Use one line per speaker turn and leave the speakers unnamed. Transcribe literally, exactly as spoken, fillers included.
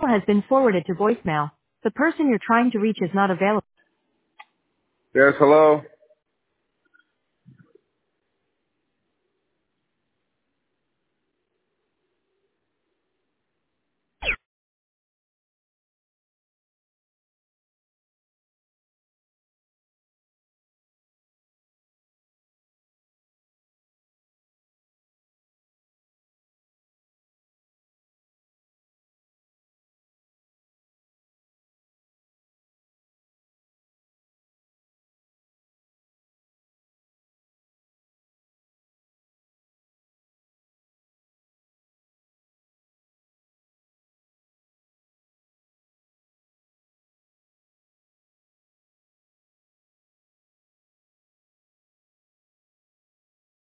has been forwarded to voicemail. The person you're trying to reach is not available.
Yes, hello?